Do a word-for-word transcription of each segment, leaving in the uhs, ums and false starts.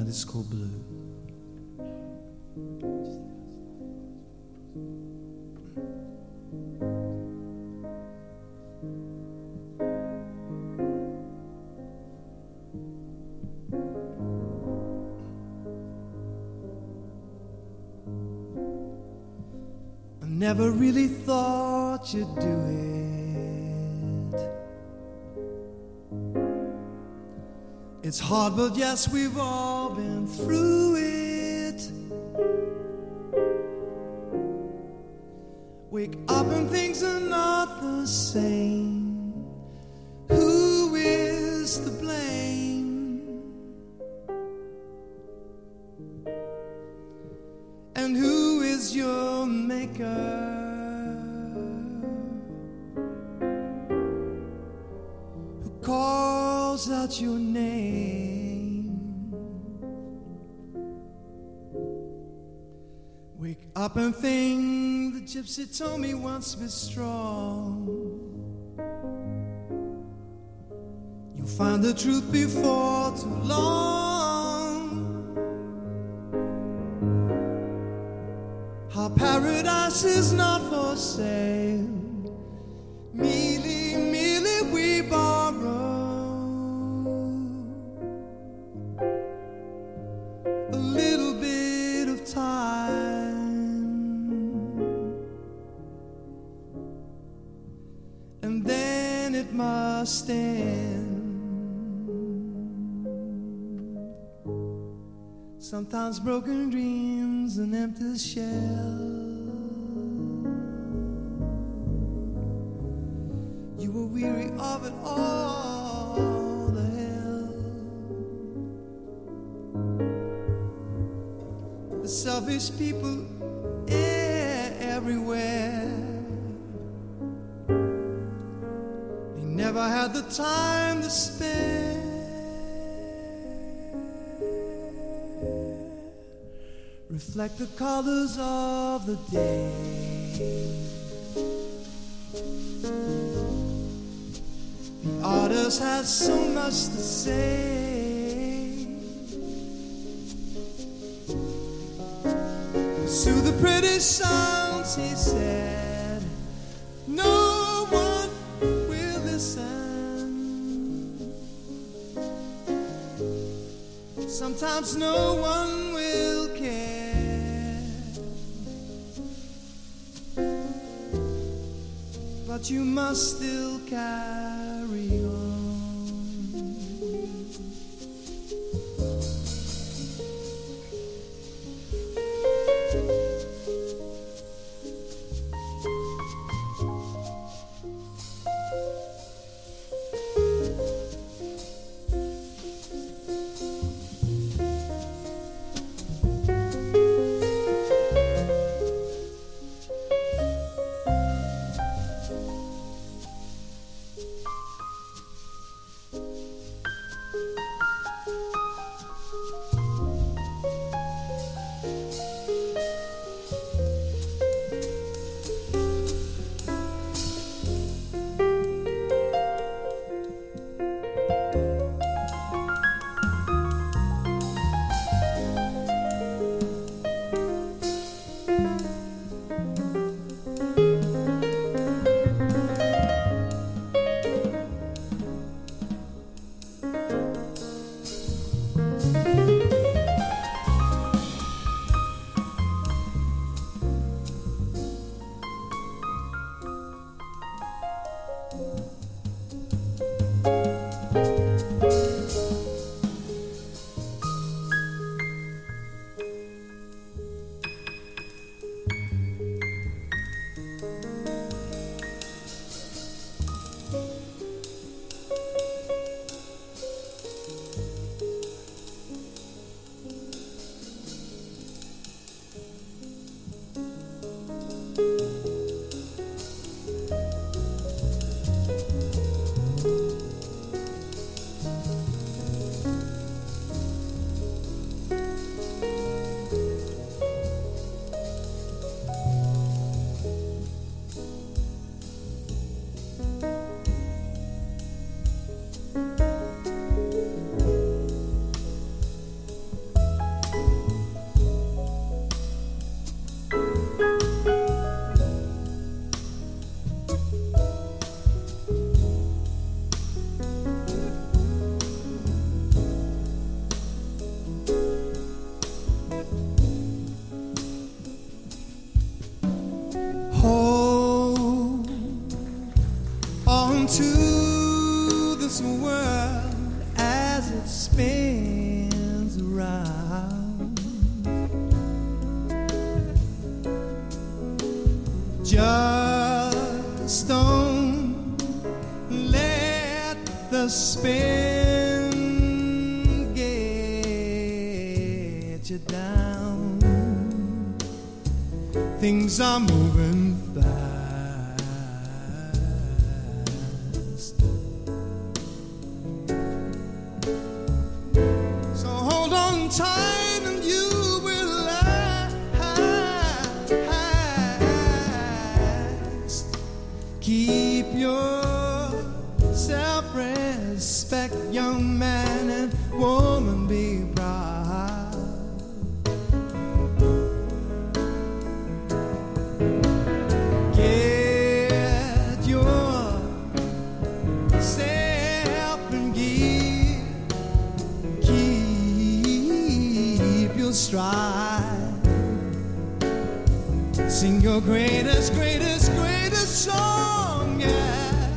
it's called Blue. I never really thought you'd do it. It's hard, but yes, we've all been through it. Wake up and things are not the same. Who is to blame? And who is your maker? Who calls out your name? Wake up and think the gypsy told me once, be strong. You'll find the truth before too long. Our paradise is not for sale. Merely, merely we borrow a little bit of time, and then it must end. Sometimes broken dreams, an empty shell. You were weary of it all, the hell. The selfish people everywhere. They never had the time to spare. Reflect the colors of the day. The artist has so much to say. Pursue the pretty sounds, he said. No one will listen. Sometimes no one will care. But you must still carry on. spin get you down. Things are moving fast, so hold on tight and you will last. Keep your self-respect, young man and woman, be proud. Get yourself in gear. Keep your stride. Sing your greatest, greatest, greatest song, yeah.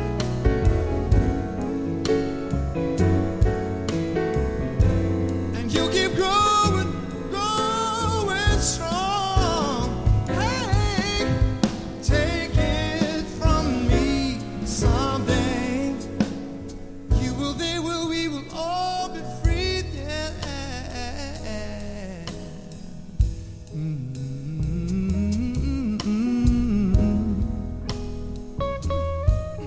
Growing, growing strong. Hey, take it from me, someday you will, they will, we will all be free. Yeah. Mm-hmm.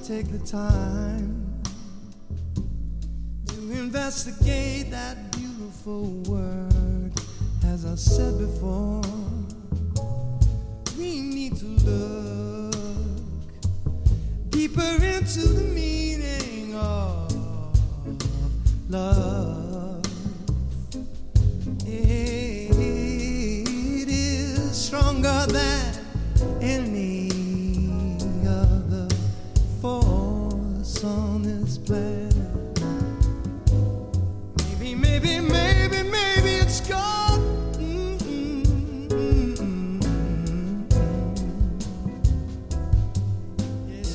take the time to investigate that beautiful word. As I said before, we need to look deeper into the meaning of love. It is stronger than any other force on this planet. Maybe, maybe, maybe, maybe it's God. Mm-mm, mm-mm, mm-mm. Yeah,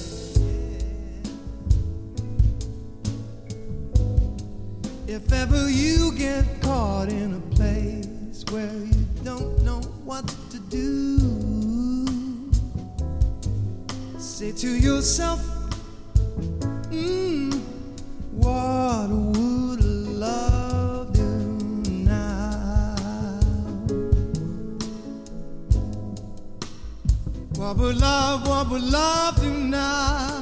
yeah. If ever you get caught in a place where you don't know what to do, say to yourself, mm, what would love do now? What would love, what would love do now?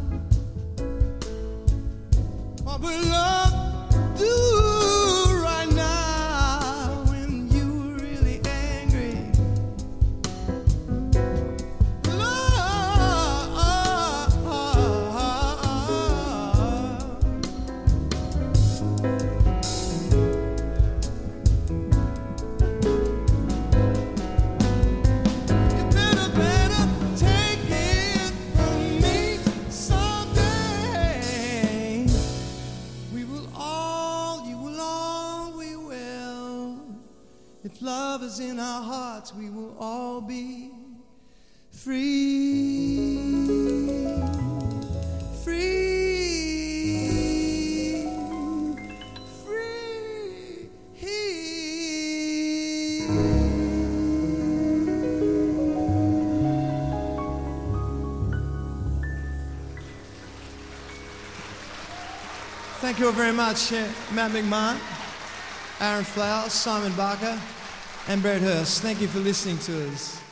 What would love do right now when you're really angry? If love is in our hearts, we will all be free, free, free. Thank you all very much, uh, Matt McMahon, Aaron Flowers, Simon Barker, and Brett Hurst. Thank you for listening to us.